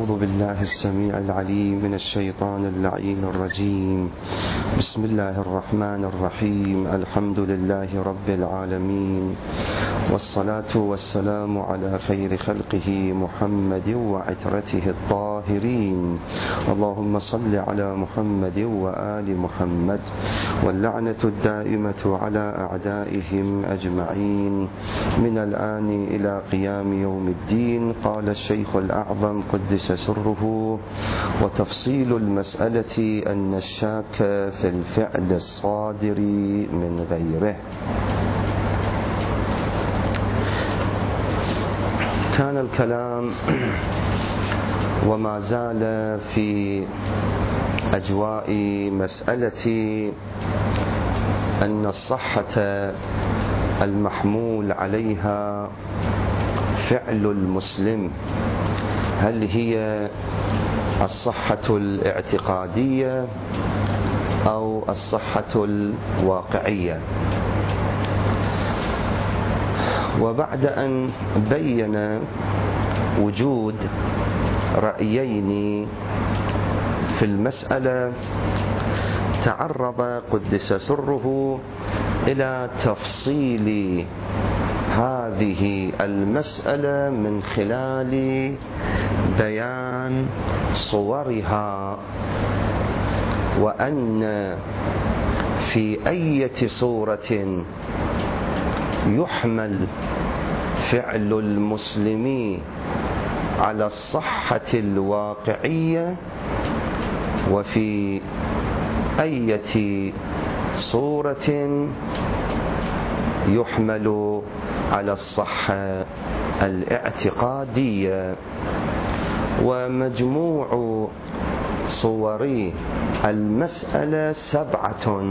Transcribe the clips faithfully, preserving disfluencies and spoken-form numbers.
أعوذ بالله السميع العليم من الشيطان اللعين الرجيم. بسم الله الرحمن الرحيم. الحمد لله رب العالمين، والصلاة والسلام على خير خلقه محمد وعترته الطاهرين. اللهم صل على محمد وآل محمد، واللعنة الدائمة على أعدائهم أجمعين من الآن إلى قيام يوم الدين. قال الشيخ الأعظم قدس سره: وتفصيل المسألة أن الشاك في الفعل الصادر من غيره. كان الكلام وما زال في أجواء مسألة أن الصحة المحمول عليها فعل المسلم هل هي الصحة الاعتقادية أو الصحة الواقعية. وبعد أن بين وجود رأيين في المسألة، تعرض قدس سره إلى تفصيل هذه المسألة من خلال بيان صورها، وأن في أية صورة يحمل فعل المسلم على الصحة الواقعية، وفي أية صورة يحمل على الصحة الاعتقادية. ومجموع صور المسألة سبعة.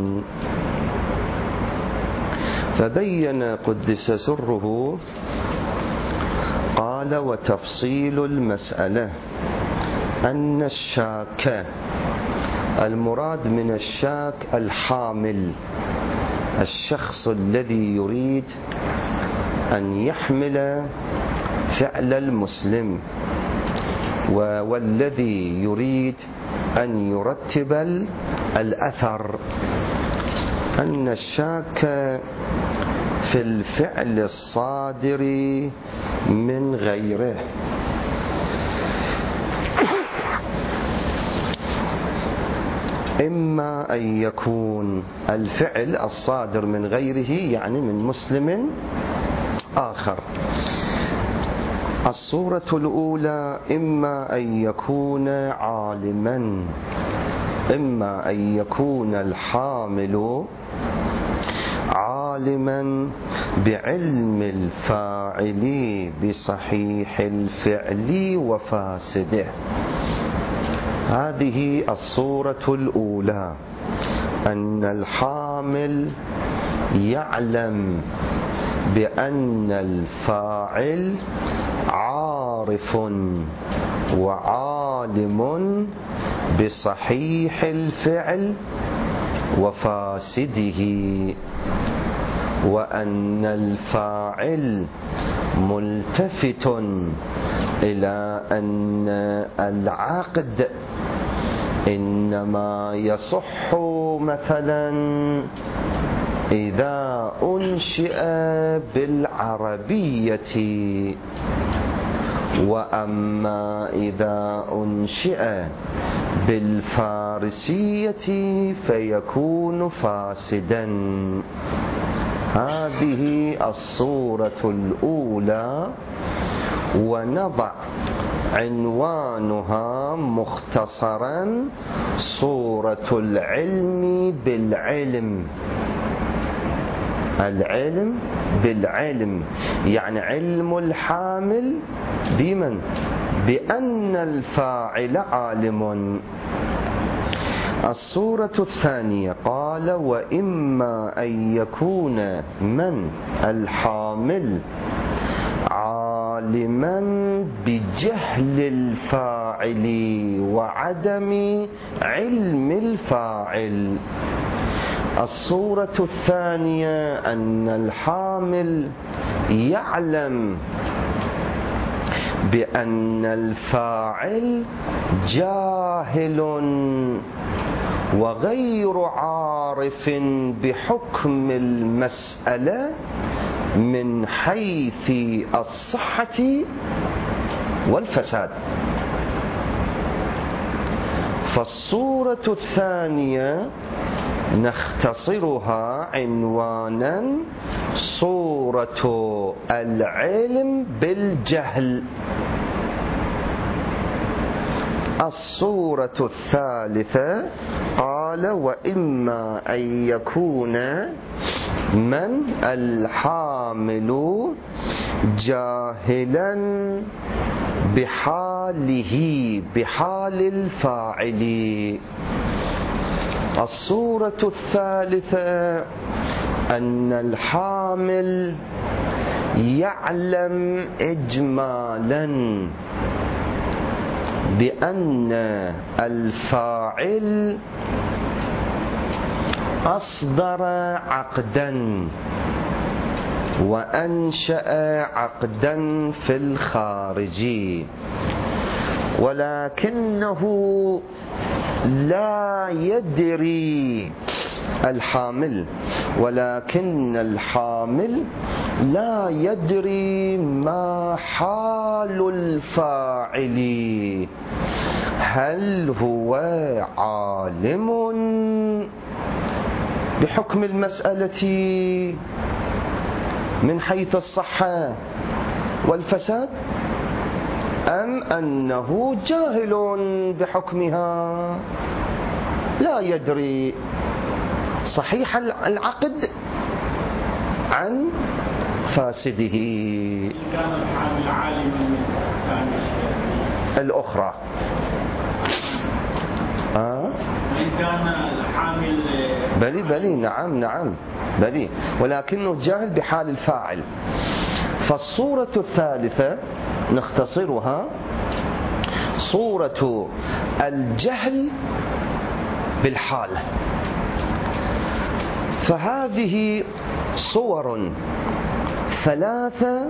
فبين قدس سره قال: وتفصيل المسألة أن الشاك، المراد من الشاك الحامل، الشخص الذي يريد أن يحمل فعل المسلم والذي يريد أن يرتب الأثر، أن الشاك في الفعل الصادر من غيره. إما أن يكون الفعل الصادر من غيره يعني من مسلم آخر. الصورة الأولى: إما أن يكون عالما، إما أن يكون الحامل عالما بعلم الفاعل بصحيح الفعل وفاسده. هذه الصورة الأولى، أن الحامل يعلم بأن الفاعل عارف وعالم بصحيح الفعل وفاسده، وأن الفاعل ملتفت إلى أن العقد إنما يصح مثلا إذا أنشئ بالعربية، وأما إذا أنشئ بالفارسية فيكون فاسدا. هذه الصورة الأولى، ونضع عنوانها مختصرا: صورة العلم بالعلم. العلم بالعلم يعني علم الحامل بمن؟ بأن الفاعل عالم. الصورة الثانية قال: وإما أن يكون من الحامل عالما بجهل الفاعل وعدم علم الفاعل. الصورة الثانية أن الحامل يعلم بأن الفاعل جاهل وغير عارف بحكم المسألة من حيث الصحة والفساد. فالصورة الثانية نختصرها عنوانا صورة العلم بالجهل. الصورة الثالثة قال وإما أن يكون من الحامل جاهلا بحاله بحال الفاعل. الصورة الثالثة أن الحامل يعلم إجمالا بأن الفاعل أصدر عقدا وأنشأ عقدا في الخارج، ولكنه لا يدري الحامل ولكن الحامل لا يدري ما حال الفاعل، هل هو عالم بحكم المسألة من حيث الصحة والفساد أم أنه جاهل بحكمها لا يدري صحيح العقد عن فاسده. كان الحامل عالما الأخرى آه؟ إن كان الحامل بلي بلي نعم نعم بلي، ولكنه جاهل بحال الفاعل. فالصورة الثالثة نختصرها صورة الجهل بالحال. فهذه صور ثلاثة،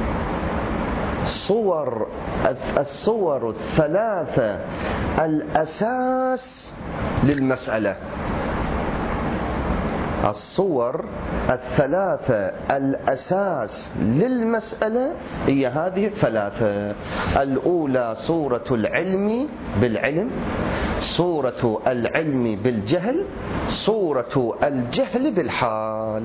صور الصور الثلاثة الأساس للمسألة. الصور الثلاثة الأساس للمسألة هي هذه الثلاثة. الأولى صورة العلم بالعلم، صورة العلم بالجهل، صورة الجهل بالحال.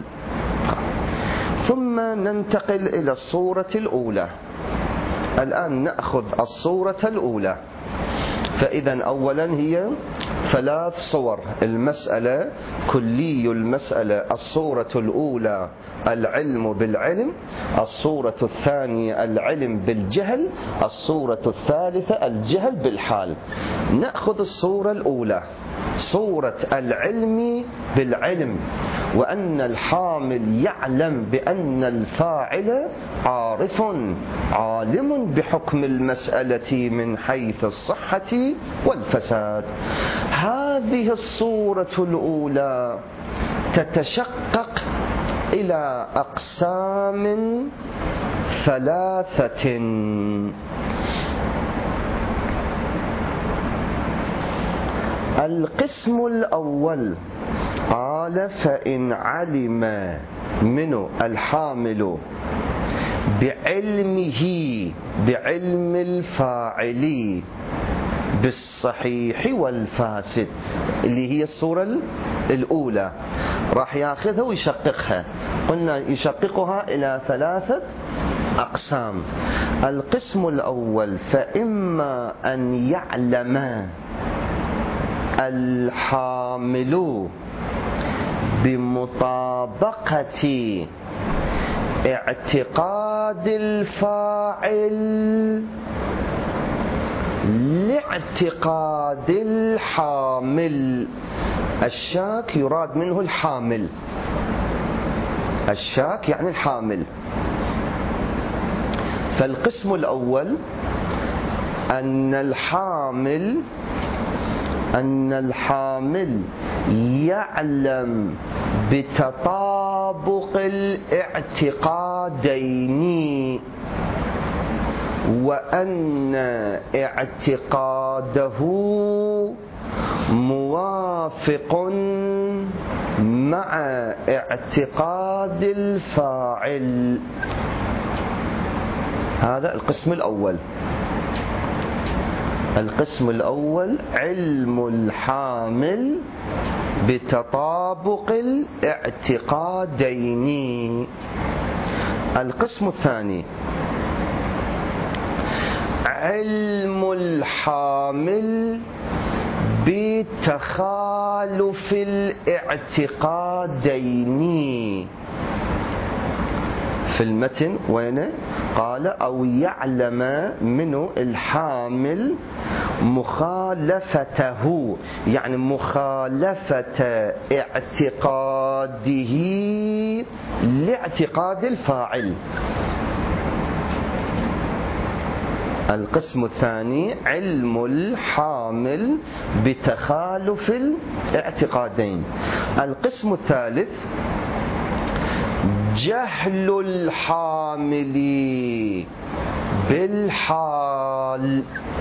ثم ننتقل إلى الصورة الأولى. الآن نأخذ الصورة الأولى. فإذا أولا هي ثلاث صور المسألة، كلي المسألة. الصورة الأولى العلم بالعلم، الصورة الثانية العلم بالجهل، الصورة الثالثة الجهل بالحال. نأخذ الصورة الأولى صورة العلم بالعلم، وأن الحامل يعلم بأن الفاعل عارف عالم بحكم المسألة من حيث الصحة والفساد. هذه الصورة الأولى تتشقق إلى أقسام ثلاثة. القسم الأول قال فإن علم منه الحامل بعلمه بعلم الفاعل بالصحيح والفاسد، اللي هي الصورة الأولى، راح ياخذها ويشققها. قلنا يشققها إلى ثلاثة أقسام. القسم الأول فإما أن يعلم الحامل بمطابقة اعتقاد الفاعل لاعتقاد الحامل. الشاك يراد منه الحامل، الشاك يعني الحامل. فالقسم الأول أن الحامل أن الحامل يعلم بتطابق الاعتقادين وأن اعتقاده موافق مع اعتقاد الفاعل. هذا القسم الأول. القسم الأول علم الحامل بتطابق الاعتقادين. القسم الثاني علم الحامل بتخالف الاعتقادين. في المتن وين قال أو يعلم منه الحامل مخالفته، يعني مخالفة اعتقاده لاعتقاد الفاعل. القسم الثاني علم الحامل بتخالف الاعتقادين. القسم الثالث جهل الحامل بالحال.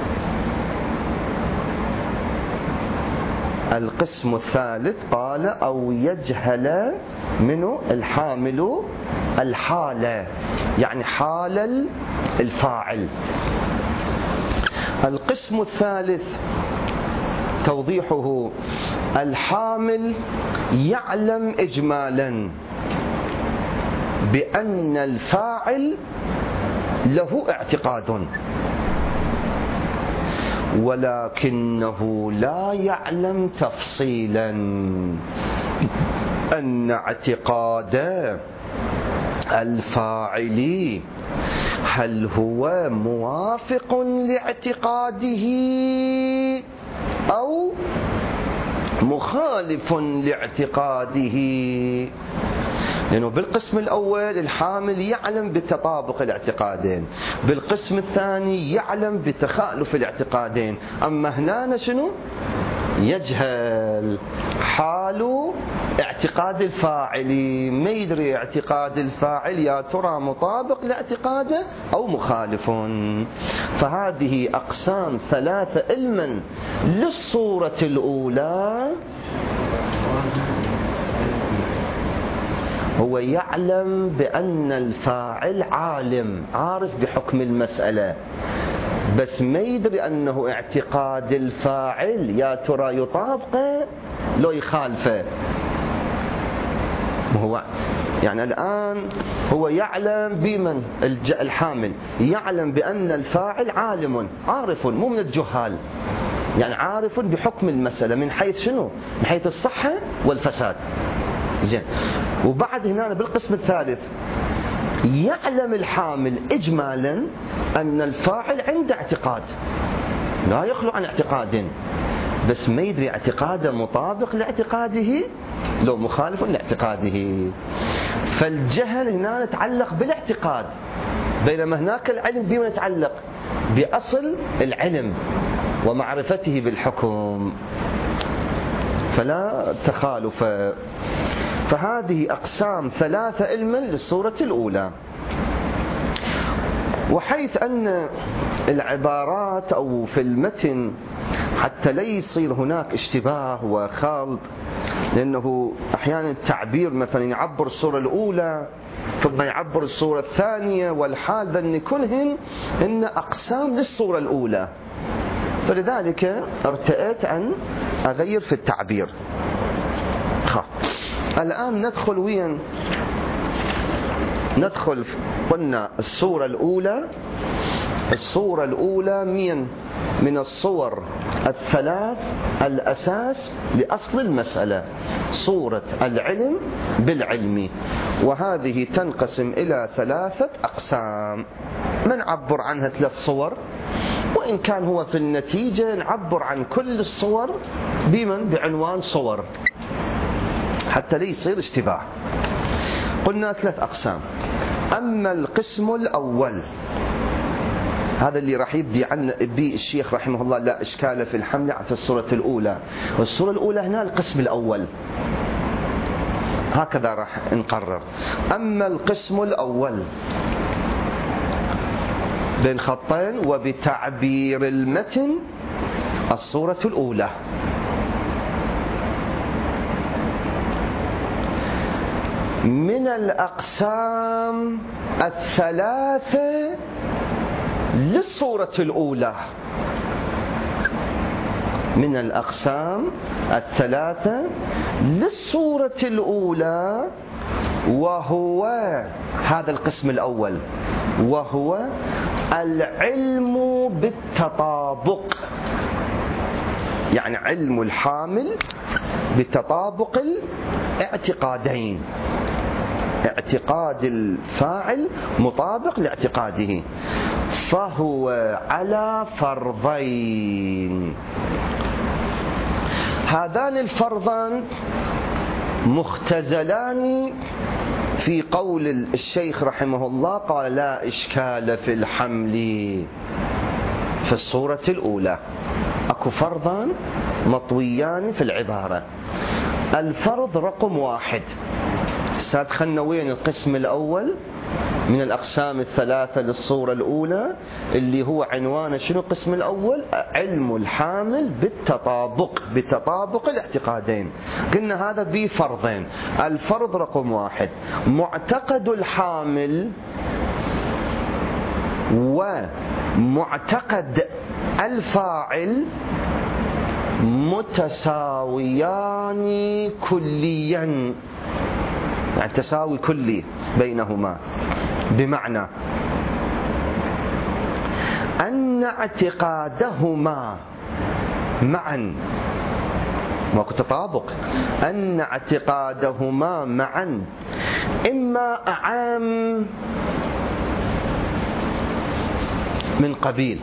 القسم الثالث قال أو يجهل منه الحامل الحالة، يعني حال الفاعل. القسم الثالث توضيحه الحامل يعلم إجمالا بأن الفاعل له اعتقاد، ولكنه لا يعلم تفصيلا أن اعتقاد الفاعل هل هو موافق لاعتقاده أو مخالف لاعتقاده. لأنه بالقسم الأول الحامل يعلم بتطابق الاعتقادين، بالقسم الثاني يعلم بتخالف الاعتقادين. أما هنا شنو؟ يجهل حال اعتقاد الفاعل، ما يدري اعتقاد الفاعل يا ترى مطابق لاعتقاده أو مخالف. فهذه أقسام ثلاثة علما للصورة الأولى. هو يعلم بأن الفاعل عالم عارف بحكم المسألة، بس ما يدري أنه اعتقاد الفاعل يا ترى يطابقه لو يخالفه. هو يعني الآن هو يعلم بمن الحامل يعلم بأن الفاعل عالم عارف، مو من الجهال، يعني عارف بحكم المسألة من حيث شنو؟ من حيث الصحة والفساد. زين. وبعد هنا بالقسم الثالث يعلم الحامل إجمالا أن الفاعل عنده اعتقاد لا يخلو عن اعتقاد، بس ما يدري اعتقاده مطابق لاعتقاده لو مخالف لاعتقاده. فالجهل هنا يتعلق بالاعتقاد، بينما هناك العلم بما يتعلق بأصل العلم ومعرفته بالحكم، فلا تخالف. فهذه أقسام ثلاثة علما للصورة الأولى. وحيث أن العبارات أو في المتن حتى لا يصير هناك اشتباه وخلط، لأنه أحيانا التعبير مثلا يعبر الصورة الأولى ثم يعبر الصورة الثانية، والحال ذن كلهن إن أقسام للصورة الأولى، فلذلك ارتأيت أن أغير في التعبير. الآن ندخل وين؟ ندخل قلنا الصورة الأولى. الصورة الأولى من من الصور الثلاث الأساس لأصل المسألة، صورة العلم بالعلم، وهذه تنقسم إلى ثلاثة أقسام. من نعبر عنها ثلاث صور، وإن كان هو في النتيجة نعبر عن كل الصور بمن بعنوان صور حتى لا يصير اشتباه. قلنا ثلاث أقسام. أما القسم الأول هذا اللي راح يبدي عن به الشيخ رحمه الله، لا إشكال في الحمل في الصورة الأولى. والصورة الأولى هنا القسم الأول، هكذا راح نقرر. أما القسم الأول بين خطين وبتعبير المتن الصورة الأولى. من الأقسام الثلاثة للصورة الأولى، من الأقسام الثلاثة للصورة الأولى، وهو هذا القسم الأول، وهو العلم بالتطابق، يعني علم الحامل بتطابق الاعتقادين، اعتقاد الفاعل مطابق لاعتقاده، فهو على فرضين. هذان الفرضان مختزلان في قول الشيخ رحمه الله، قال لا إشكال في الحمل في الصورة الأولى. أكو فرضان مطويان في العبارة. الفرض رقم واحد، ساد خلنا وين القسم الأول من الأقسام الثلاثة للصورة الأولى اللي هو عنوانه شنو؟ القسم الأول علم الحامل بالتطابق، بتطابق الاعتقادين. قلنا هذا بفرضين. الفرض رقم واحد، معتقد الحامل ومعتقد الفاعل متساويان كليا، يعني تساوي كلي بينهما، بمعنى أن اعتقادهما معا، ماكو تطابق، أن اعتقادهما معا إما أعام من قبيل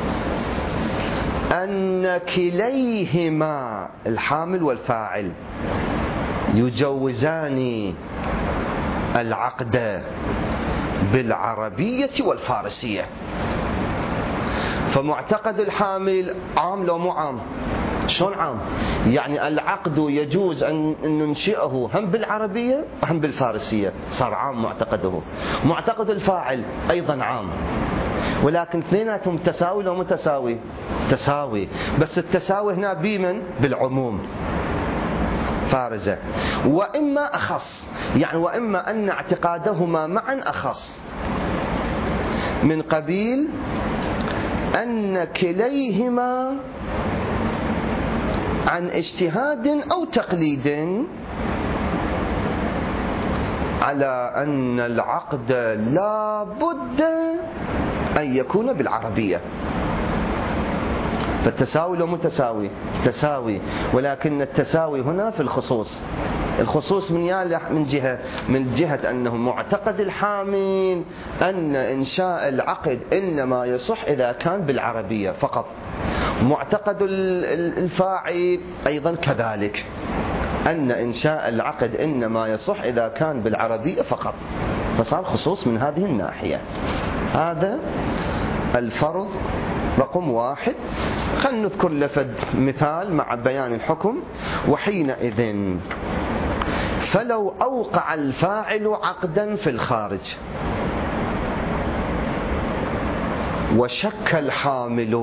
أن كليهما الحامل والفاعل يجوزان العقد بالعربية والفارسية. فمعتقد الحامل عام لو مو عام؟ شلون عام؟ يعني العقد يجوز أن ننشئه هم بالعربية وهم بالفارسية، صار عام معتقده. معتقد الفاعل أيضا عام، ولكن اثنيناتهم تساوي لو متساوي؟ تساوي، بس التساوي هنا بمن؟ بالعموم، فارزة. وإما أخص، يعني وإما أن اعتقادهما معا أخص من قبيل أن كليهما عن اجتهاد أو تقليد على أن العقد لا بد أن يكون بالعربية. فالتساوي لو متساوي؟ تساوي، ولكن التساوي هنا في الخصوص. الخصوص من من جهة من جهة أنه معتقد الحامل أن إنشاء العقد إنما يصح إذا كان بالعربية فقط، معتقد الفاعل أيضا كذلك، أن إنشاء العقد إنما يصح إذا كان بالعربية فقط، فصار خصوص من هذه الناحية. هذا الفرض رقم واحد. خلنا نذكر لفد مثال مع بيان الحكم. وحينئذ فلو أوقع الفاعل عقدا في الخارج وشك الحامل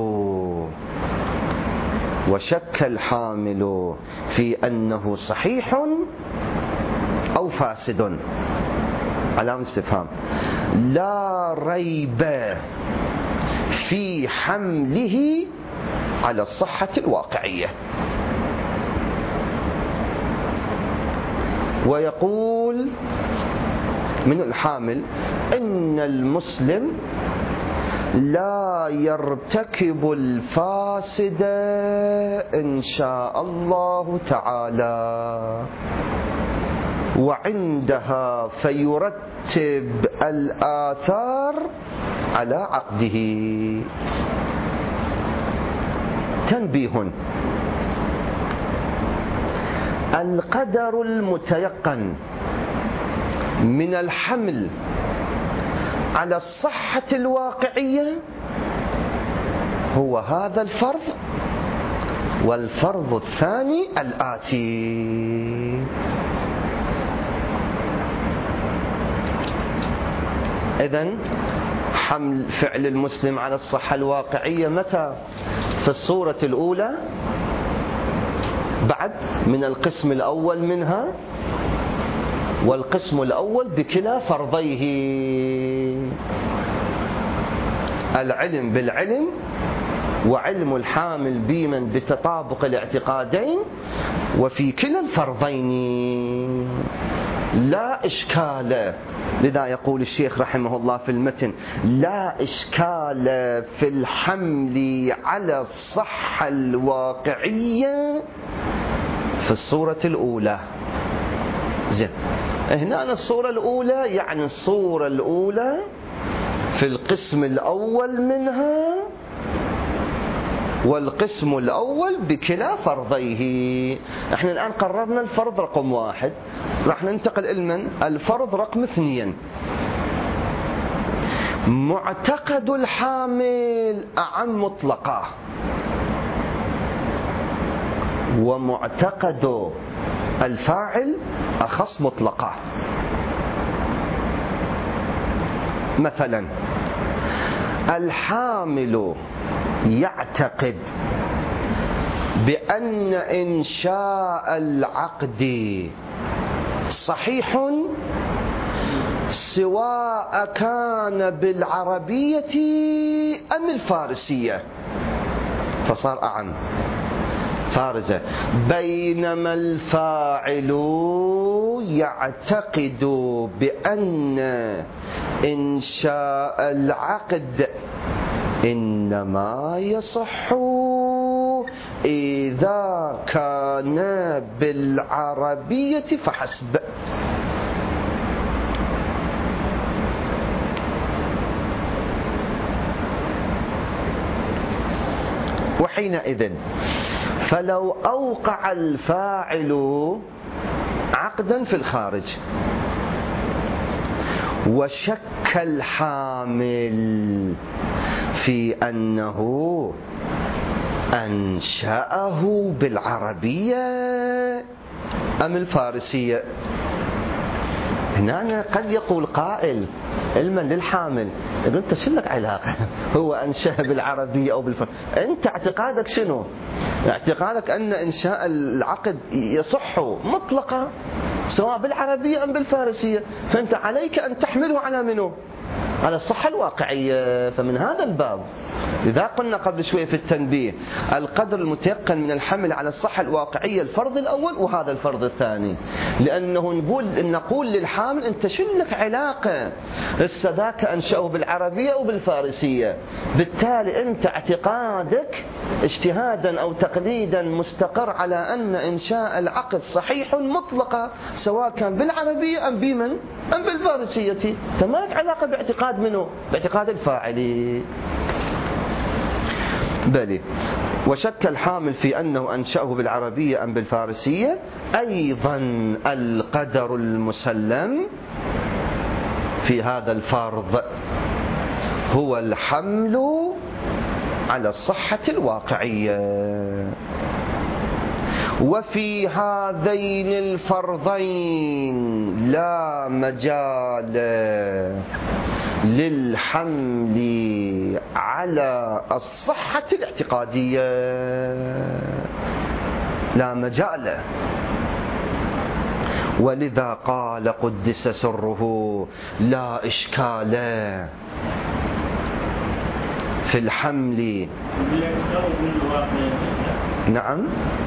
وشك الحامل في أنه صحيح أو فاسد، علامة استفهام، لا ريب في حمله على الصحة الواقعية. ويقول من الحامل إن المسلم لا يرتكب الفاسد إن شاء الله تعالى، وعندها فيرتب الآثار على عقده. تنبيه: القدر المتيقن من الحمل على الصحة الواقعية هو هذا الفرض، والفرض الثاني الآتي. إذن حمل فعل المسلم على الصحة الواقعية متى؟ في الصورة الأولى بعد من القسم الأول منها، والقسم الأول بكلا فرضيه، العلم بالعلم وعلم الحامل بمن بتطابق الاعتقادين وفي كلا الفرضين لا إشكال. لذا يقول الشيخ رحمه الله في المتن: لا إشكال في الحمل على الصحة الواقعية في الصورة الأولى. زين، هنا الصورة الأولى يعني الصورة الأولى في القسم الأول منها، والقسم الأول بكلا فرضيه. احنا الآن قررنا الفرض رقم واحد، راح ننتقل إلى الفرض رقم اثنين. معتقد الحامل أعم مطلقة، ومعتقد الفاعل أخص مطلقة. مثلا الحامل يعتقد بأن إنشاء العقد صحيح سواء كان بالعربية أم الفارسية، فصار أعم فارزة. بينما الفاعل يعتقد بأن إنشاء العقد إنما يصح إذا كان بالعربية فحسب. وحينئذ فلو أوقع الفاعل عقدا في الخارج وشك الحامل في أنه أنشأه بالعربية أم الفارسية، هنا قد يقول قائل علما للحامل: يقول أنت شو لك علاقة هو أنشأ بالعربية أو بالفارسية؟ أنت اعتقادك شنو؟ اعتقادك أن إنشاء العقد يصح مطلقا سواء بالعربية أم بالفارسية، فأنت عليك أن تحمله على منه؟ على الصحة الواقعية. فمن هذا الباب لذا قلنا قبل شوية في التنبيه القدر المتيقن من الحمل على الصحة الواقعية الفرض الأول وهذا الفرض الثاني، لأنه نقول نقول للحامل أنت شو لك علاقة السذاك أنشأه بالعربية أو بالفارسية، بالتالي أنت اعتقادك اجتهادا أو تقليدا مستقر على أن إنشاء العقد صحيح مطلقا سواء كان بالعربية أم بمن أم بالفارسية، فما لك علاقة باعتقاد منه؟ باعتقاد الفاعل. بلي. وشك الحامل في أنه أنشأه بالعربية أم بالفارسية، أيضا القدر المسلم في هذا الفرض هو الحمل على الصحة الواقعية. وفي هذين الفرضين لا مجال للحمل على الصحة الاعتقادية، لا مجال. ولذا قال قدس سره: لا إشكال في الحمل. نعم،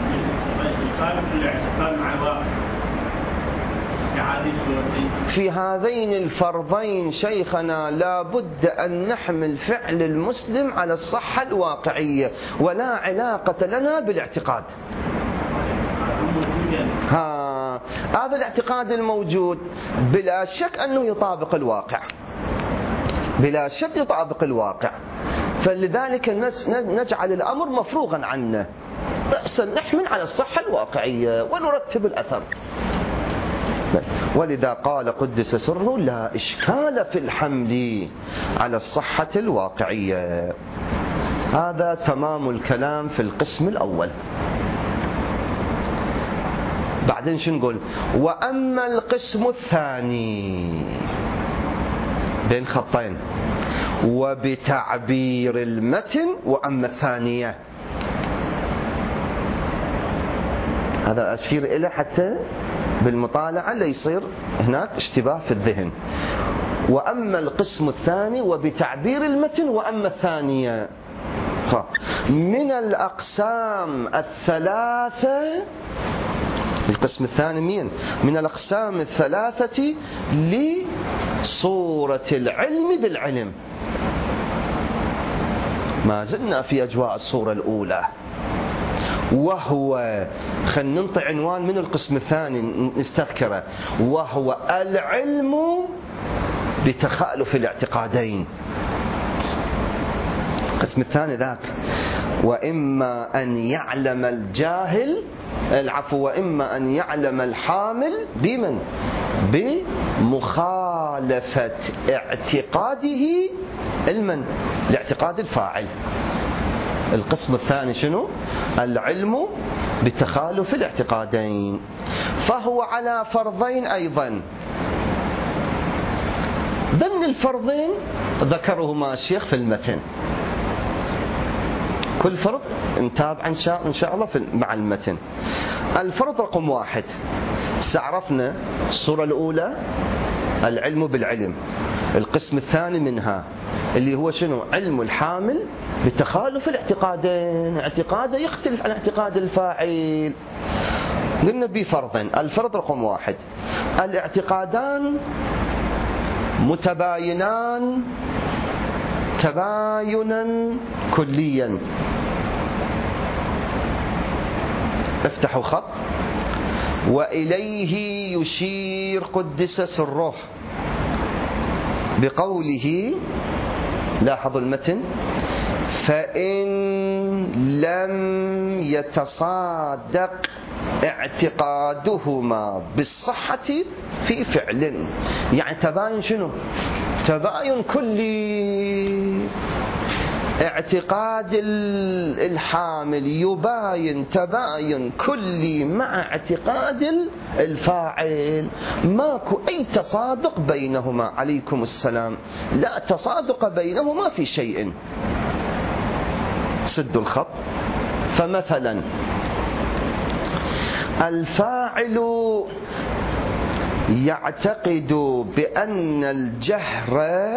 في هذين الفرضين شيخنا لا بد أن نحمل فعل المسلم على الصحة الواقعية ولا علاقة لنا بالاعتقاد. ها، هذا الاعتقاد الموجود بلا شك أنه يطابق الواقع، بلا شك يطابق الواقع، فلذلك نجعل الأمر مفروغا عنه، رأسا نحمل على الصحة الواقعية ونرتب الأثر. ولذا قال قدس سره: لا إشكال في الحمل على الصحة الواقعية. هذا تمام الكلام في القسم الأول. بعدين شو نقول؟ وأما القسم الثاني بين خطين: وبتعبير المتن، وأما الثانية. هذا أشير إليه حتى بالمطالعة لا يصير هناك اشتباه في الذهن. وأما القسم الثاني وبتعبير المتن، وأما الثانية. من الأقسام الثلاثة، القسم الثاني مين؟ من الأقسام الثلاثة لصورة العلم بالعلم. ما زلنا في أجواء الصورة الأولى، وهو خلينا ننطي عنوان من القسم الثاني نستذكره، وهو العلم بتخالف الاعتقادين. القسم الثاني ذاك، وإما أن يعلم الجاهل العفو وإما أن يعلم الحامل بمن؟ بمخالفة اعتقاده المن؟ لاعتقاد الفاعل. القسم الثاني شنو؟ العلم بتخالف الاعتقادين، فهو على فرضين أيضا. ضمن الفرضين ذكرهما الشيخ في المتن، كل فرض نتابع إن شاء إن شاء الله في مع المتن. الفرض رقم واحد، استعرفنا الصورة الأولى العلم بالعلم. القسم الثاني منها اللي هو شنو؟ علم الحامل بتخالف الاعتقادين، اعتقاده يختلف عن اعتقاد الفاعل. قلنا بفرضين. الفرض رقم واحد، الاعتقادان متباينان تباينا كليا. افتحوا خط. وإليه يشير قدس سره بقوله، لاحظوا المتن، فإن لم يتصادق اعتقادهما بالصحة في فعل. يعني تباين شنو؟ تباين كلي. اعتقاد الحامل يباين تباين كلي مع اعتقاد الفاعل، ماكو أي تصادق بينهما. عليكم السلام. لا تصادق بينهما في شيء. سدوا الخط. فمثلا الفاعل يعتقد بأن الجهر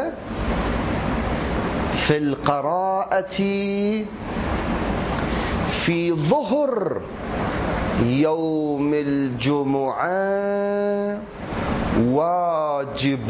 في القراءة في ظهر يوم الجمعة واجب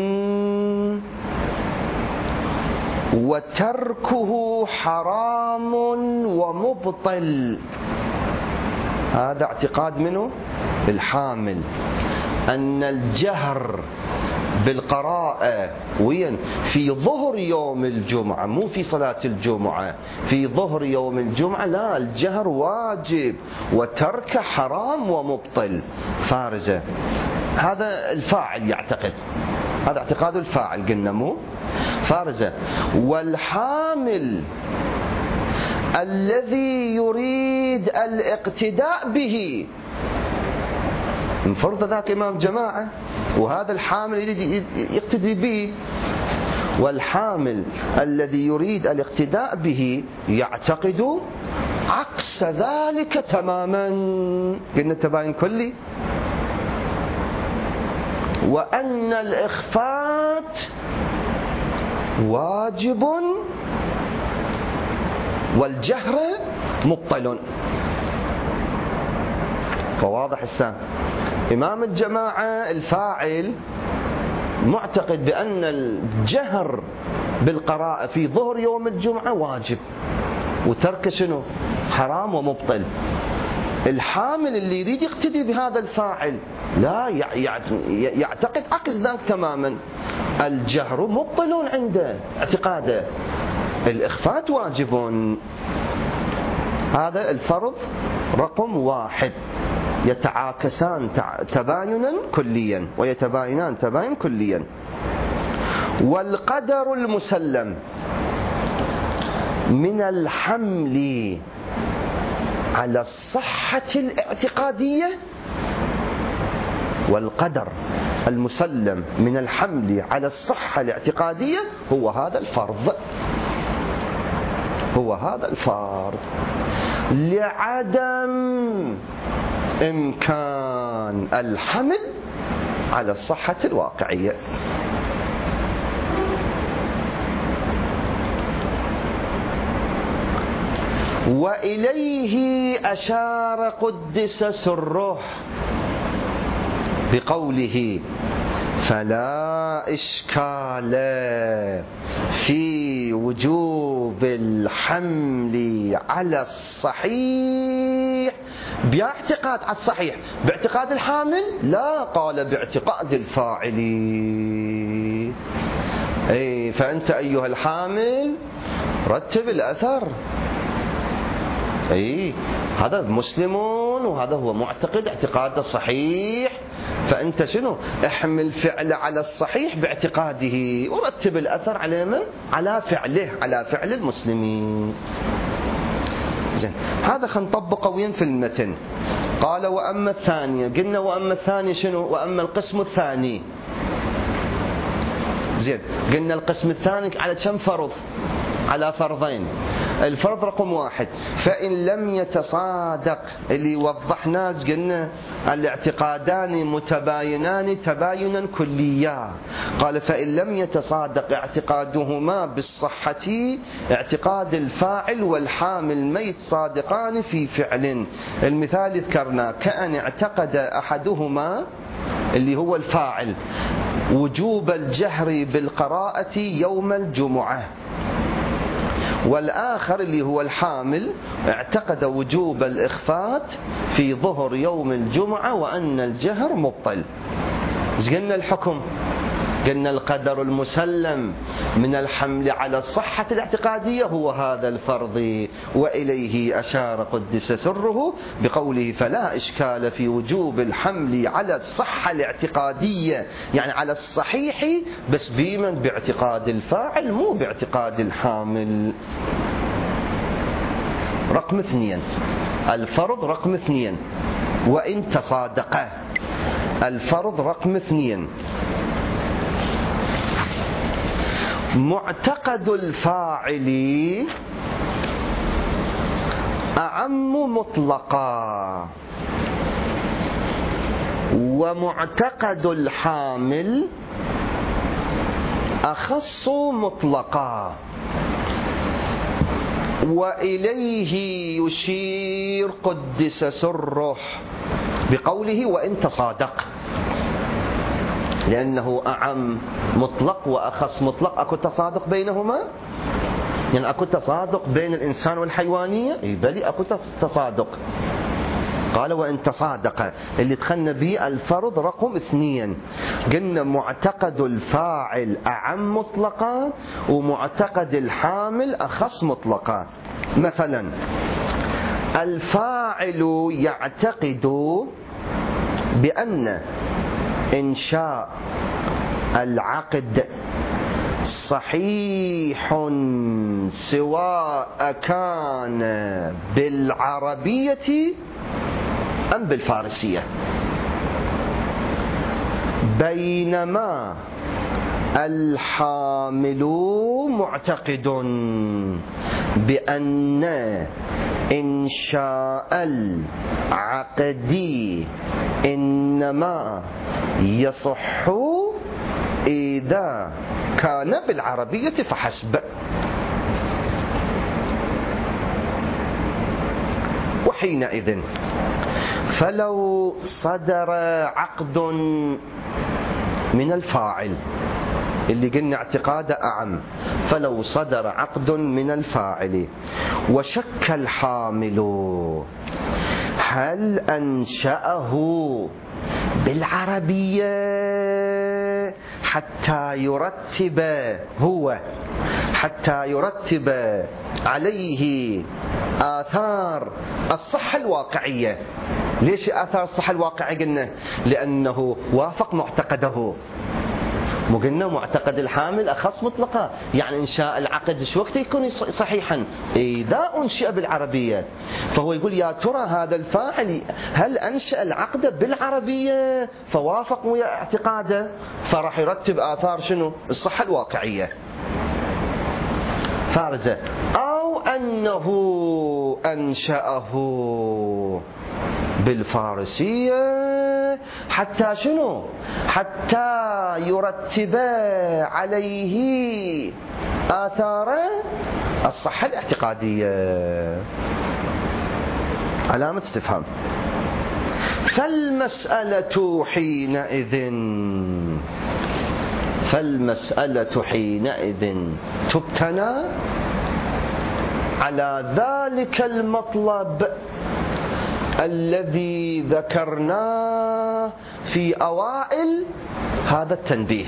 وتركه حرام ومبطل. هذا اعتقاد منه الحامل، أن الجهر بالقراءة وين؟ في ظهر يوم الجمعة، مو في صلاة الجمعة، في ظهر يوم الجمعة. لا، الجهر واجب وترك حرام ومبطل. فارزة. هذا الفاعل يعتقد، هذا اعتقاد الفاعل قلنا مو فارزة. والحامل الذي يريد الاقتداء به، انفرض ذاك إمام جماعة وهذا الحامل يريد يقتدي به، والحامل الذي يريد الاقتداء به يعتقد عكس ذلك تماما. قلنا تباين كلي. وأن الإخفات واجب والجهر مبطل. فواضح السام. إمام الجماعة الفاعل معتقد بأن الجهر بالقراءة في ظهر يوم الجمعة واجب وترك شنو؟ حرام ومبطل. الحامل اللي يريد يقتدي بهذا الفاعل لا، يعتقد عكس ذلك تماما. الجهر مبطل عنده اعتقاده، الإخفات واجب. هذا الفرض رقم واحد. يتعاكسان تباينا كليا ويتباينان تباين كليا. والقدر المسلم من الحمل على الصحة الاعتقادية، والقدر المسلم من الحمل على الصحة الاعتقادية هو هذا الفرض، هو هذا الفرض لعدم إمكان الحمل على الصحة الواقعية. وإليه أشار قدس سره بقوله: فلا إشكال في وجوب الحمل على الصحيح باعتقاد على الصحيح باعتقاد الحامل، لا، قال باعتقاد الفاعل. أي فأنت أيها الحامل رتب الأثر. أي هذا مسلم وهذا هو معتقد اعتقاده صحيح، فأنت شنو؟ احمل فعل على الصحيح باعتقاده ورتب الأثر على من؟ على فعله، على فعل المسلمين. زين، هذا خلينا نطبقه وين في المتن. قال: وأما الثانية، قلنا وأما الثانية شنو؟ وأما القسم الثاني. زين، قلنا القسم الثاني على كم فرض؟ على فرضين. الفرض رقم واحد: فإن لم يتصادق، اللي وضحناه قلنا الاعتقادان متباينان تباينا كليا. قال: فإن لم يتصادق اعتقادهما بالصحة اعتقاد الفاعل والحامل ما يتصادقان في فعل. المثال ذكرنا: كأن اعتقد أحدهما اللي هو الفاعل وجوب الجهر بالقراءة يوم الجمعة، والآخر اللي هو الحامل اعتقد وجوب الإخفات في ظهر يوم الجمعة وأن الجهر مبطل. قلنا الحكم، قلنا القدر المسلم من الحمل على الصحة الاعتقادية هو هذا الفرض. وإليه أشار قدس سره بقوله: فلا إشكال في وجوب الحمل على الصحة الاعتقادية، يعني على الصحيح، بس بمن؟ باعتقاد الفاعل مو باعتقاد الحامل. رقم اثنين، الفرض رقم اثنين: وإن تصادقا. الفرض رقم اثنين: معتقد الفاعل أعم مطلقا، ومعتقد الحامل أخص مطلقا. وإليه يشير قدس سره بقوله: وإن تصادق، لأنه أعم مطلق وأخص مطلق. أكو تصادق بينهما؟ يعني أكو تصادق بين الإنسان والحيوانية؟ إيه بلي أكو تصادق. قال: وإن تصادق، اللي دخلنا به الفرض رقم اثنين. قلنا معتقد الفاعل أعم مطلقا ومعتقد الحامل أخص مطلقا. مثلا الفاعل يعتقد بأن إنشاء العقد صحيح سواء كان بالعربية أم بالفارسية، بينما الحامل معتقد بأن إنشاء العقد إنما يصح إذا كان بالعربية فحسب. وحينئذ فلو صدر عقد من الفاعل، اللي قلنا اعتقاده أعم، فلو صدر عقد من الفاعل وشك الحامل هل أنشأه بالعربية حتى يرتب هو حتى يرتب عليه آثار الصحة الواقعية. ليش آثار الصحة الواقعية؟ قلنا لأنه وافق معتقده، مو قلنا معتقد الحامل أخص مطلقا، يعني إنشاء العقد شو وقت يكون صحيحا؟ إذا أنشئ بالعربية. فهو يقول يا ترى هذا الفاعل هل أنشأ العقد بالعربية فوافق ويا اعتقاده، فراح يرتب آثار شنو؟ الصحة الواقعية فارزة، أو أنه أنشأه بالفارسية حتى شنو؟ حتى يرتب عليه آثار الصحة الاعتقادية. علامة استفهام. فالمسألة حينئذ فالمسألة حينئذ تبتنى على ذلك المطلب الذي ذكرناه في أوائل هذا التنبيه،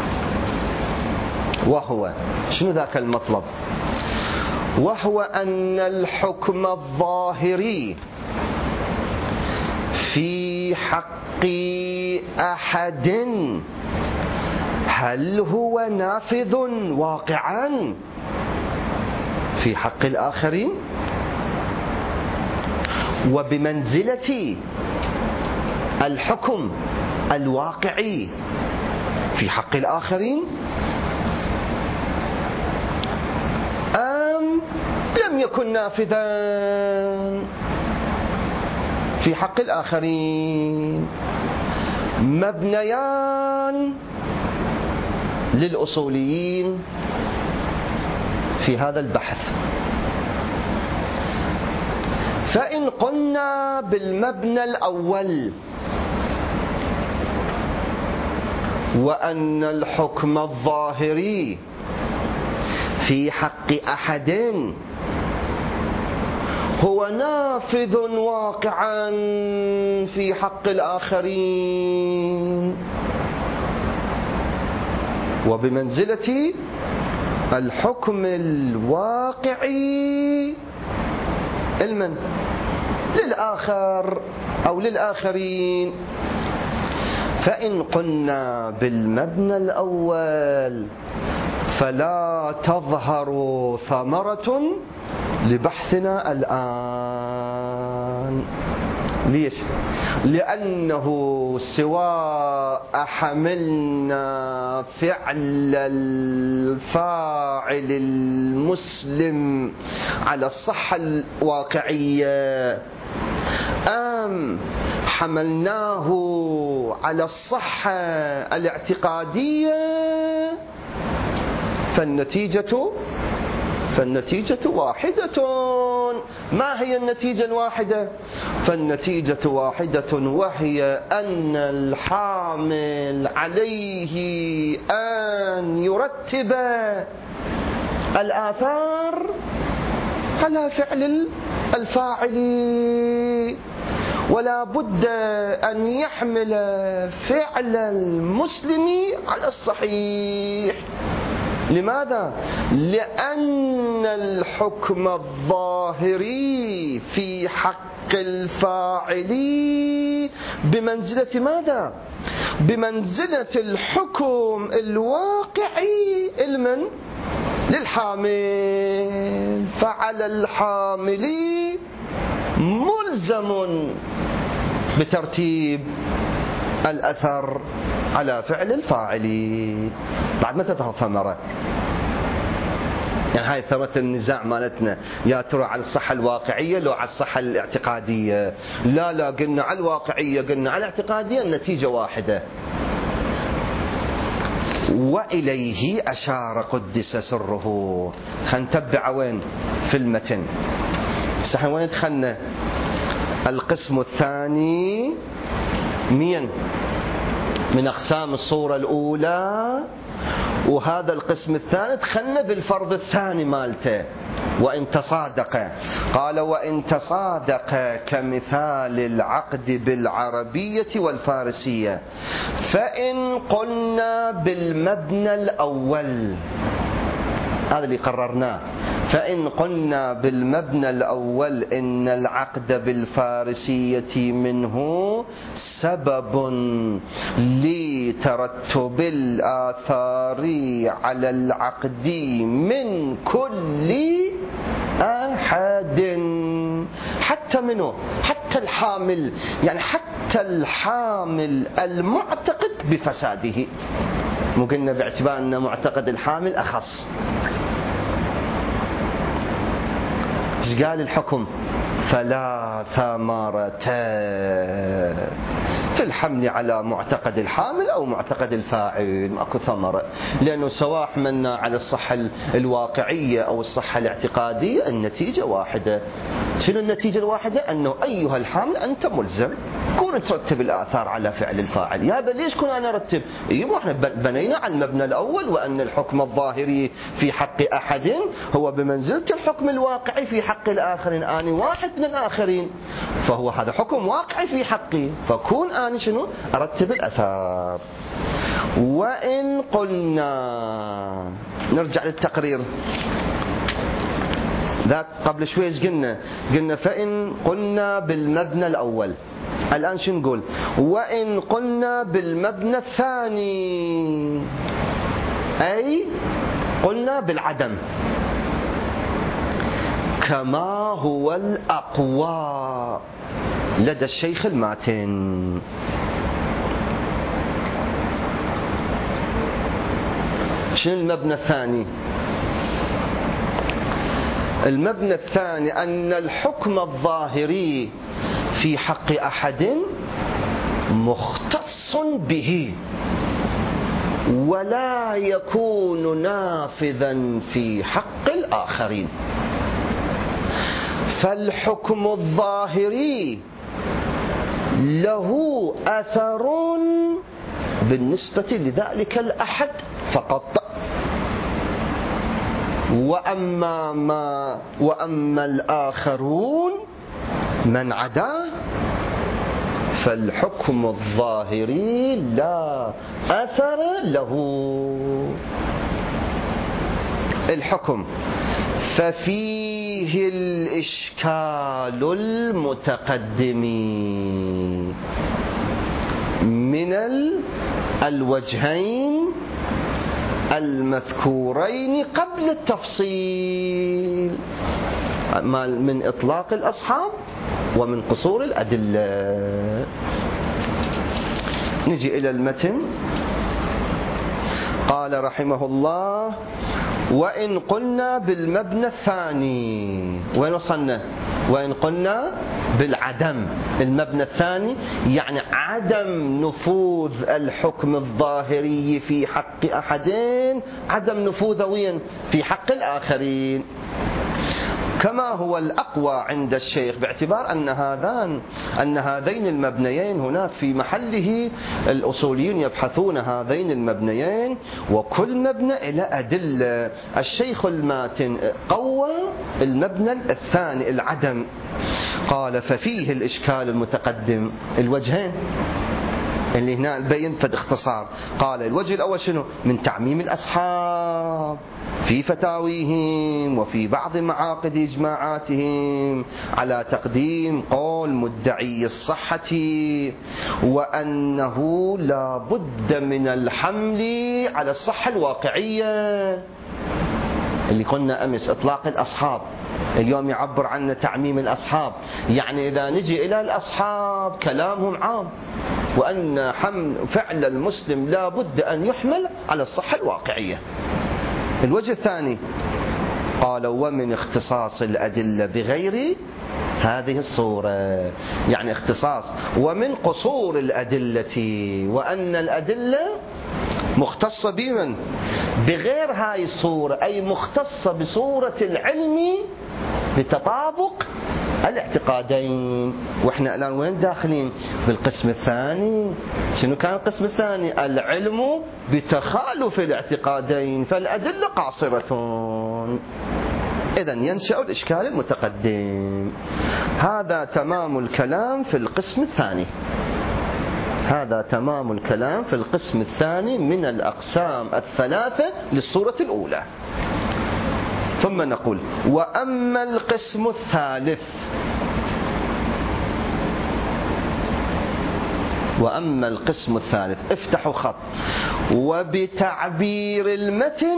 وهو شنو ذاك المطلب؟ وهو أن الحكم الظاهري في حق أحد هل هو نافذ واقعا في حق الآخرين، وبمنزلة الحكم الواقعي في حق الآخرين، أم لم يكن نافذا في حق الآخرين؟ مبنيان للأصوليين في هذا البحث. فإن قلنا بالمبنى الأول وأن الحكم الظاهري في حق أحد هو نافذ واقعا في حق الآخرين، وبمنزلة الحكم الواقعي المن للآخر أو للآخرين. فإن قلنا بالمبنى الأول فلا تظهر ثمرة لبحثنا الآن. ليش؟ لأنه سواء حملنا فعل الفاعل المسلم على الصحة الواقعية أم حملناه على الصحة الاعتقادية فالنتيجة فالنتيجة واحدة. ما هي النتيجة الواحدة؟ فالنتيجة واحدة، وهي أن الحامل عليه أن يرتب الآثار على فعل الفاعل، ولا بد أن يحمل فعل المسلم على الصحيح. لماذا؟ لأن الحكم الظاهري في حق الفاعل بمنزلة ماذا؟ بمنزلة الحكم الواقعي المن للحامل، فعلى الحامل ملزم بترتيب الأثر على فعل الفاعل. بعد متى تظهر ثمرة؟ يعني هاي ثمرة النزاع مالتنا، يا ترى على الصحة الواقعية لو على الصحة الاعتقادية؟ لا لا، قلنا على الواقعية قلنا على الاعتقادية، النتيجة واحدة. وإليه أشار قدس سره. خلينا نتبع وين في المتن. صحيح وين دخلنا؟ القسم الثاني مين من أقسام الصورة الأولى، وهذا القسم الثاني دخلنا بالفرض الثاني مالته. وإن تصادق، قال وإن تصادق كمثال العقد بالعربية والفارسية. فإن قلنا بالمبنى الأول، هذا اللي قررناه، فإن قلنا بالمبنى الأول إن العقد بالفارسية منه سبب لترتب الآثار على العقد من كل أحد، حتى منه، حتى الحامل، يعني حتى الحامل المعتقد بفساده. مو قلنا باعتبار أن معتقد الحامل أخص. ايش قال الحكم؟ فلا ثمرة في الحمل على معتقد الحامل أو معتقد الفاعل، ماكو ثمرة، لأنه سواء حملنا على الصحة الواقعية أو الصحة الاعتقادية النتيجة واحدة. شنو النتيجة الواحدة؟ أنه أيها الحامل أنت ملزم كون ترتب الآثار على فعل الفاعل. يا ليش كنا أنا أرتب؟ إيه، احنا بنينا على المبنى الأول وأن الحكم الظاهري في حق أحد هو بمنزلة الحكم الواقعي في حق الآخرين، أنا واحد من الآخرين، فهو هذا حكم واقعي في حقي، فكون أنا شنو أرتب الآثار. وإن قلنا، نرجع للتقرير ذاك قبل شوي ايش قلنا؟ قلنا فإن قلنا بالمبنى الأول. الآن شو نقول؟ وإن قلنا بالمبنى الثاني، أي قلنا بالعدم، كما هو الأقوى لدى الشيخ الماتن. شنو المبنى الثاني؟ المبنى الثاني أن الحكم الظاهري في حق أحد مختص به ولا يكون نافذا في حق الآخرين. فالحكم الظاهري له أثر بالنسبة لذلك الأحد فقط، وأما ما وأما الآخرون من عداه فالحكم الظاهري لا أثر له. الحكم ففيه الإشكال المتقدم من الوجهين المذكورين قبل التفصيل، من إطلاق الأصحاب ومن قصور الأدلة. نجي إلى المتن. قال رحمه الله: وإن قلنا بالمبنى الثاني، وين وصلنا؟ وإن قلنا بالعدم، المبنى الثاني يعني عدم نفوذ الحكم الظاهري في حق أحدين، عدم نفوذه وين؟ في حق الآخرين، كما هو الأقوى عند الشيخ، باعتبار أن هذان أن هذين المبنيين هناك في محله الأصوليين يبحثون هذين المبنيين، وكل مبنى إلى أدلة. الشيخ الماتن قوى المبنى الثاني العدم. قال: ففيه الإشكال المتقدم، الوجهين اللي هنا البين فد اختصار. قال: الوجه الأول شنو؟ من تعميم الأصحاب في فتاويهم وفي بعض معاقد إجماعاتهم على تقديم قول مدعي الصحة، وأنه لا بد من الحمل على الصحة الواقعية اللي قلنا أمس، إطلاق الأصحاب. اليوم يعبر عن تعميم الأصحاب، يعني إذا نجي إلى الأصحاب كلامهم عام، وأن حمل فعل المسلم لا بد أن يحمل على الصحة الواقعية. الوجه الثاني قال: ومن اختصاص الأدلة بغير هذه الصورة، يعني اختصاص، ومن قصور الأدلة، وأن الأدلة مختصة بمن؟ بغير هاي الصورة، أي مختصة بصورة العلم بتطابق الاعتقادين. واحنا الآن وين داخلين؟ بالقسم الثاني. شنو كان القسم الثاني؟ العلم بتخالف الاعتقادين، فالأدلة قاصرة. إذن ينشأ الإشكال المتقدم. هذا تمام الكلام في القسم الثاني. هذا تمام الكلام في القسم الثاني من الأقسام الثلاثة للصورة الأولى. ثم نقول وأما القسم الثالث وأما القسم الثالث افتحوا خط وبتعبير المتن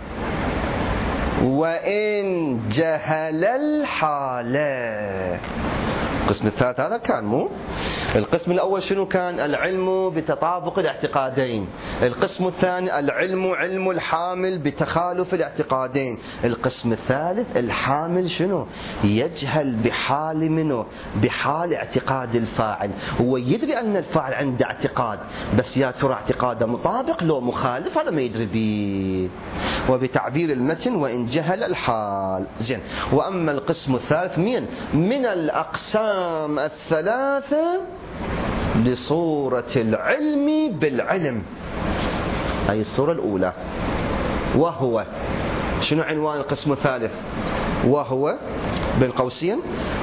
وإن جهل الحالة. القسم الثالث هذا كان مو القسم الأول شنو كان؟ العلم بتطابق الاعتقادين. القسم الثاني العلم علم الحامل بتخالف الاعتقادين. القسم الثالث الحامل شنو؟ يجهل بحال منه بحال اعتقاد الفاعل. هو يدري أن الفاعل عنده اعتقاد بس يا ترى اعتقاده مطابق لو مخالف هذا ما يدري به. وبتعبير المتن وإن جهل الحال. زين. وأما القسم الثالث من من الأقسام الثلاثة لصورة العلم بالعلم، أي الصورة الأولى، وهو شنو عنوان القسم الثالث؟ وهو بين قوسين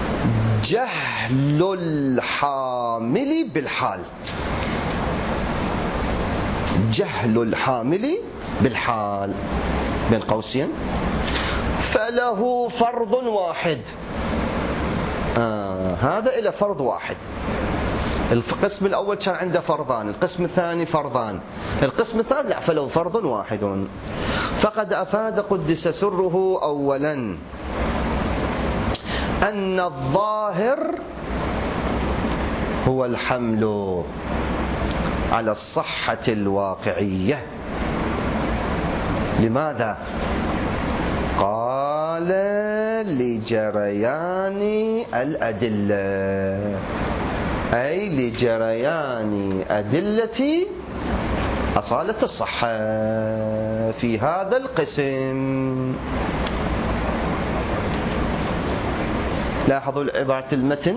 جهل الحامل بالحال. جهل الحامل بالحال بين قوسين فله فرض واحد. آه هذا إلى فرض واحد. القسم الأول كان عنده فرضان، القسم الثاني فرضان، القسم الثالث لا فله فرض واحد. فقد أفاد قدس سره أولا أن الظاهر هو الحمل على الصحة الواقعية. لماذا؟ قال لجريان الأدلة، أي لجريان أدلة أصالة الصحة في هذا القسم. لاحظوا عبارة المتن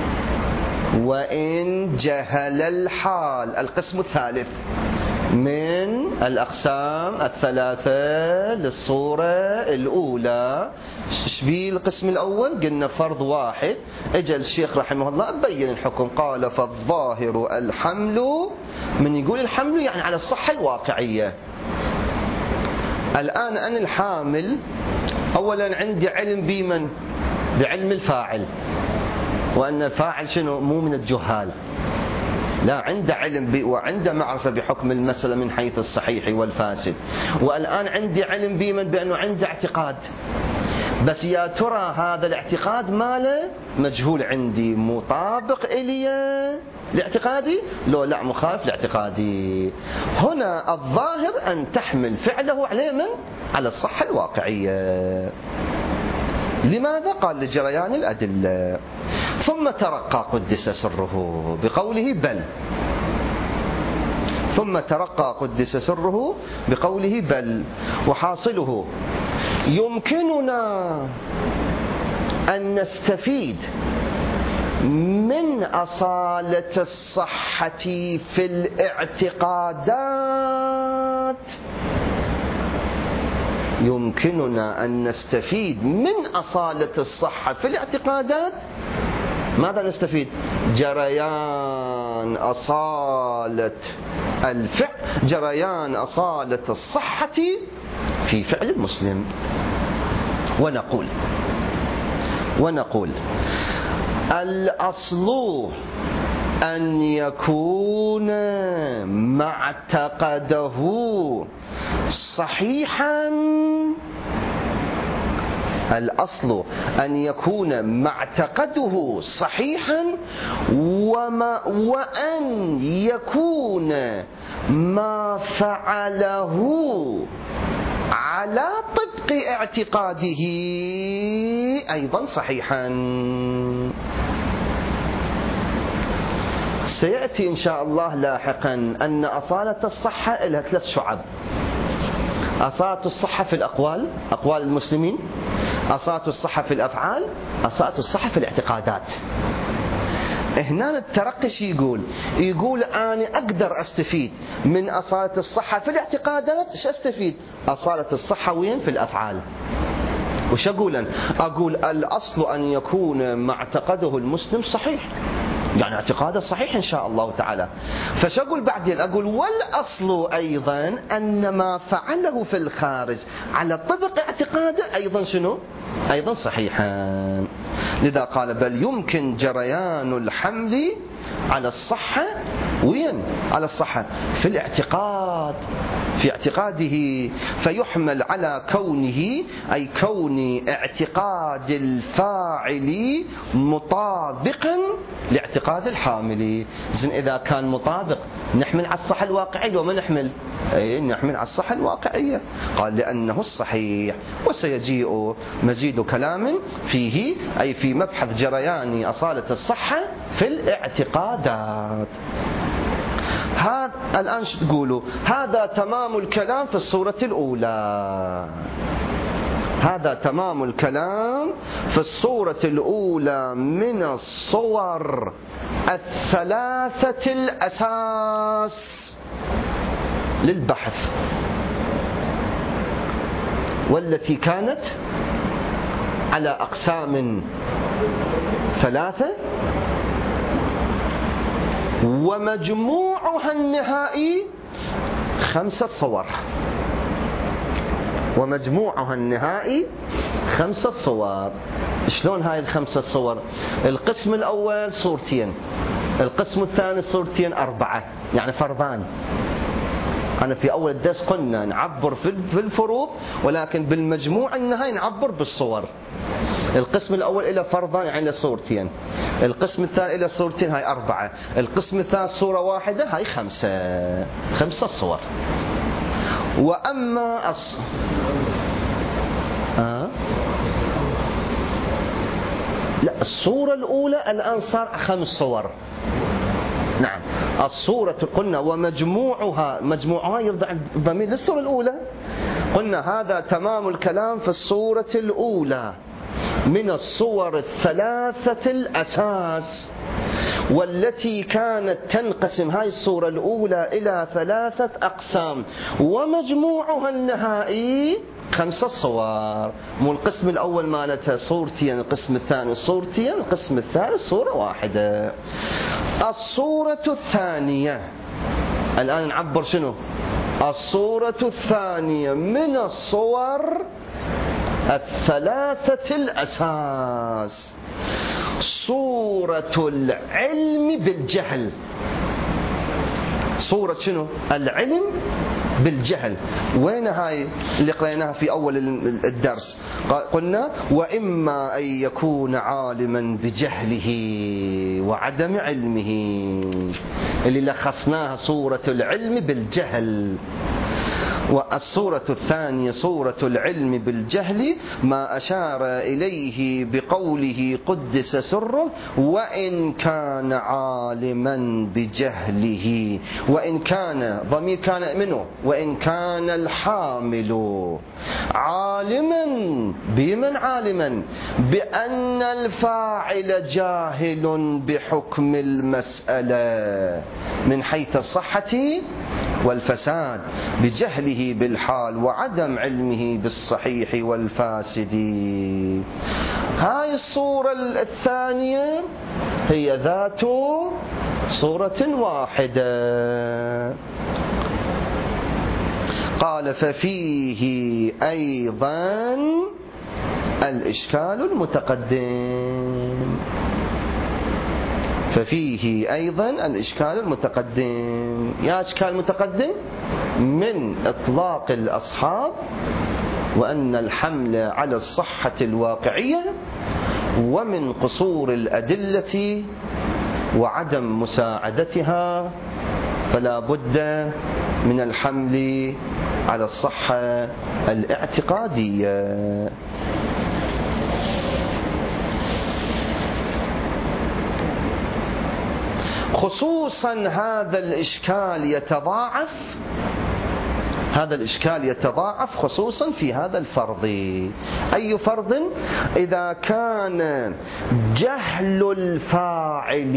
وإن جهل الحال. القسم الثالث من الأقسام الثلاثة للصورة الأولى. شبيه القسم الأول؟ قلنا فرض واحد. اجى الشيخ رحمه الله بين الحكم قال فالظاهر الحمل. من يقول الحمل يعني على الصحة الواقعية. الآن أنا الحامل أولا عندي علم بمن؟ بعلم الفاعل، وأن الفاعل شنو؟ مو من الجهال، لا عنده علم وعنده معرفة بحكم المسألة من حيث الصحيح والفاسد. والآن عندي علم بمن؟ بأنه عنده اعتقاد، بس يا ترى هذا الاعتقاد ماله مجهول عندي، مطابق إلي لاعتقادي؟ لو لا مخالف لاعتقادي. هنا الظاهر أن تحمل فعله على من؟ على الصحة الواقعية. لماذا؟ قال لجريان الأدلة. ثم ترقى قدس سره بقوله بل. ثم ترقى قدس سره بقوله بل. وحاصله يمكننا أن نستفيد من أصالة الصحة في الاعتقادات. يمكننا أن نستفيد من أصالة الصحة في الاعتقادات. ماذا نستفيد؟ جريان أصالة الفعل، جريان أصالة الصحة في فعل المسلم. ونقول ونقول الأصل أن يكون ما اعتقده صحيحا. الأصل أن يكون ما اعتقده صحيحا وما وأن يكون ما فعله على طبق اعتقاده أيضا صحيحا. سيأتي إن شاء الله لاحقا أن أصالة الصحة لها ثلاث شعب. أصالة الصحة في الأقوال، أقوال المسلمين، أصالة الصحة في الأفعال، أصالة الصحة في الاعتقادات. هنا الترقي شو يقول؟ يقول أنا أقدر أستفيد من أصالة الصحة في الاعتقادات. إيش أستفيد؟ أصالة الصحة وين؟ في الأفعال. وش أقول أنا؟ أقول الأصل أن يكون ما اعتقده المسلم صحيح. يعني اعتقاده صحيح إن شاء الله تعالى. فش أقول بعدين؟ أقول والأصل أيضا أن ما فعله في الخارج على طبق اعتقاده أيضا شنو؟ أيضا صحيحا. لذا قال بل يمكن جريان الحمل على الصحة. وين؟ على الصحة في الاعتقاد، في اعتقاده، فيحمل على كونه، أي كون اعتقاد الفاعل مطابقا لاعتقاد الحامل. زين إذا كان مطابق نحمل على الصحة الواقعية وما نحمل؟ أي نحمل على الصحة الواقعية. قال لأنه الصحيح. وسيجيء مزيد كلام فيه، أي في مبحث جريان أصالة الصحة في الاعتقادات. هذا الآن شو تقولوا؟ هذا تمام الكلام في الصورة الأولى. هذا تمام الكلام في الصورة الأولى من الصور الثلاثة الأساس للبحث، والتي كانت على أقسام ثلاثة، ومجموعها النهائي خمسة صور. ومجموعها النهائي خمسة صور. شلون هاي الخمسة صور؟ القسم الأول صورتين، القسم الثاني صورتين أربعة، يعني فرضان. أنا في أول الدرس قلنا نعبر في الفروض، ولكن بالمجموع النهائي نعبر بالصور. القسم الأول إلى فرضان يعني إلى صورتين، القسم الثاني إلى صورتين هاي أربعة، القسم الثالث صورة واحدة هاي خمسة. خمسة صور. وأما الص... آه؟ لا، الصورة الأولى الآن صار خمس صور. نعم، الصورة قلنا ومجموعها، مجموعها يرجع الضمير للصورة الأولى. قلنا هذا تمام الكلام في الصورة الأولى من الصور الثلاثة الأساس، والتي كانت تنقسم هاي الصورة الأولى إلى ثلاثة أقسام، ومجموعها النهائي خمسة صور. مو القسم الأول مالتها صورتين، القسم الثاني صورتين، القسم الثالث صورة واحدة. الصورة الثانية الآن نعبر شنو؟ الصورة الثانية من الصور الثلاثة الأساس صورة العلم بالجهل. صورة شنو؟ العلم بالجهل. وين هاي اللي قرأناها في أول الدرس؟ قلنا وإما أن يكون عالما بجهله وعدم علمه، اللي لخصناها صورة العلم بالجهل. والصورة الثانية صورة العلم بالجهل، ما أشار إليه بقوله قدس سره وإن كان عالما بجهله. وإن كان ضمير كان منه، وإن كان الحامل عالما بمن؟ عالما بأن الفاعل جاهل بحكم المسألة من حيث الصحة والفساد، بجهله بالحال وعدم علمه بالصحيح والفاسد. هاي الصورة الثانية هي ذات صورة واحدة. قال ففيه أيضا الإشكال المتقدم. ففيه أيضا الإشكال المتقدم. يا إشكال متقدم من إطلاق الأصحاب وأن الحمل على الصحة الواقعية، ومن قصور الأدلة وعدم مساعدتها، فلا بد من الحمل على الصحة الاعتقادية. خصوصا هذا الإشكال يتضاعف، هذا الإشكال يتضاعف خصوصا في هذا الفرض. أي فرض؟ إذا كان جهل الفاعل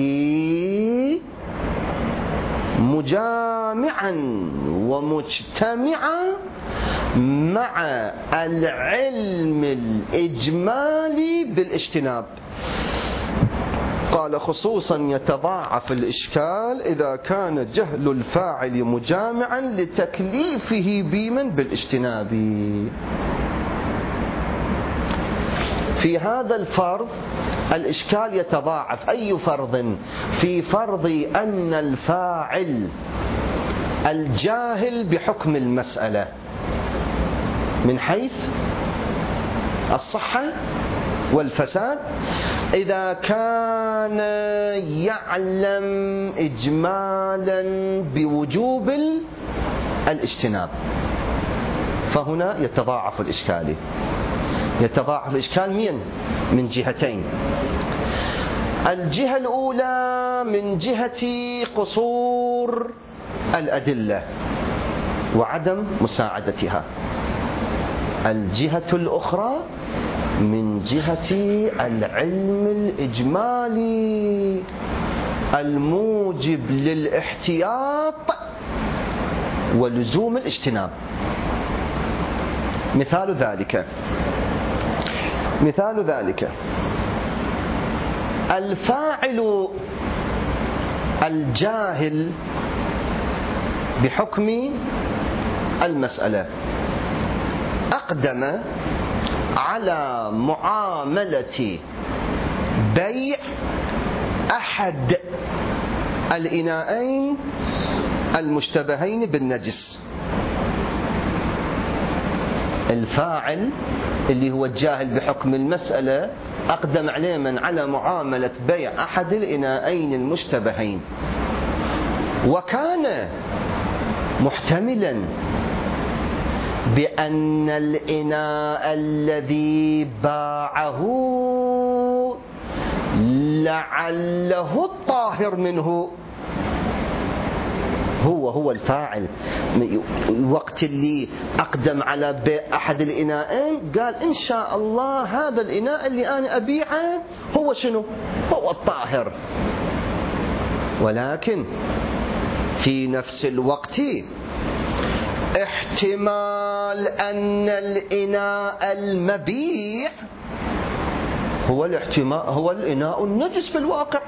مجامعا ومجتمعا مع العلم الإجمالي بالاجتناب. قال خصوصا يتضاعف الإشكال إذا كان جهل الفاعل مجامعا لتكليفه بمن بالاجتناب. في هذا الفرض الإشكال يتضاعف. أي فرض؟ في فرض أن الفاعل الجاهل بحكم المسألة من حيث الصحة والفساد إذا كان يعلم إجمالا بوجوب الاجتناب، فهنا يتضاعف الإشكال. يتضاعف الإشكال من من جهتين. الجهة الأولى من جهة قصور الأدلة وعدم مساعدتها، الجهة الأخرى من جهة العلم الإجمالي الموجب للاحتياط ولزوم الاجتناب. مثال ذلك مثال ذلك الفاعل الجاهل بحكم المسألة أقدم على معاملة بيع أحد الإناءين المشتبهين بالنجس. الفاعل اللي هو الجاهل بحكم المسألة أقدم عليه من على معاملة بيع أحد الإناءين المشتبهين، وكان محتملا بأن الإناء الذي باعه لعله الطاهر منه هو هو الفاعل. وقت اللي أقدم على بيع أحد الإناءين قال إن شاء الله هذا الإناء اللي أنا أبيعه هو شنو؟ هو الطاهر. ولكن في نفس الوقت احتمال أن الإناء المبيع هو الاحتمال هو الإناء النجس في الواقع.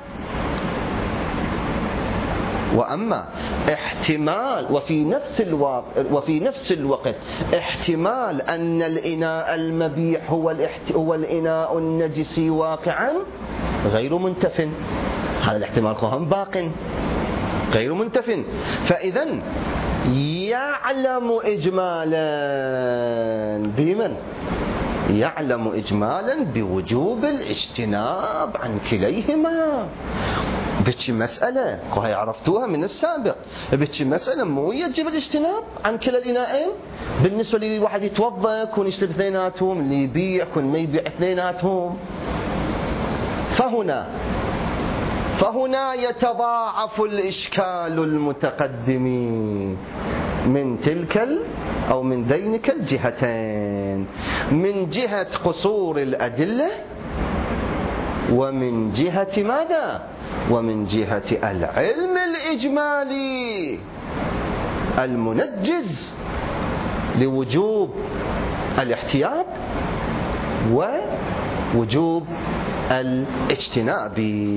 وأما احتمال وفي نفس الوقت وفي نفس الوقت احتمال أن الإناء المبيع هو هو الإناء النجس واقعا غير منتف. هذا الاحتمال هم باق غير منتف. فإذا يعلم إجمالا بمن؟ يعلم إجمالا بوجوب الاجتناب عن كليهما. بتشي مسألة وهي عرفتوها من السابق، بتشي مسألة مو يجب الاجتناب عن كلا الإناءين. بالنسبة لي واحد يتوضأ كون يشتري اثنيناتهم، اللي يبيع كون ما يبيع اثنيناتهم. فهنا فهنا يتضاعف الإشكال المتقدم من تلك أو من ذينك الجهتين، من جهة قصور الأدلة ومن جهة ماذا؟ ومن جهة العلم الإجمالي المنجز لوجوب الاحتياط ووجوب الاجتناب.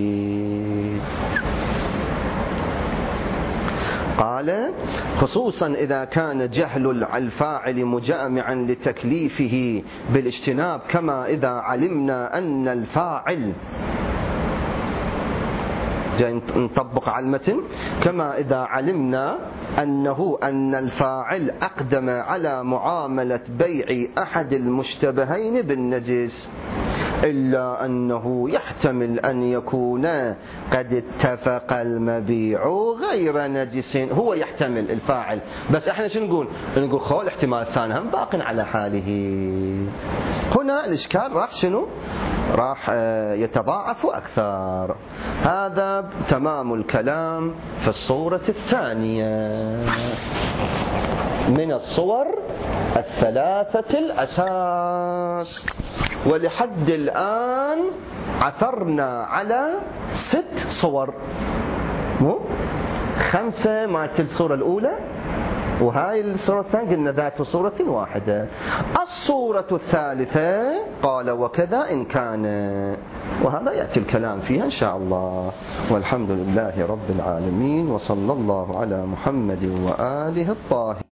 قال خصوصا إذا كان جهل الفاعل مجامعا لتكليفه بالاجتناب، كما إذا علمنا أن الفاعل جاي نطبق على المتن، كما إذا علمنا أنه أن الفاعل أقدم على معاملة بيع أحد المشتبهين بالنجس، إلا أنه يحتمل أن يكون قد اتفق المبيع غير نجس. هو يحتمل الفاعل، بس احنا شو نقول؟ نقول خو الاحتمال الثاني هم باق على حاله. هنا الإشكال راح شنو؟ راح يتضاعف أكثر. هذا تمام الكلام في الصورة الثانية من الصور الثلاثة الأساس. ولحد الآن عثرنا على ست صور، مو خمسة مع الصورة الأولى وهاي الصورة الثانية قلنا ذات صورة واحدة. الصورة الثالثة قال وكذا إن كان، وهذا يأتي الكلام فيها إن شاء الله. والحمد لله رب العالمين، وصلى الله على محمد وآله الطاهرين.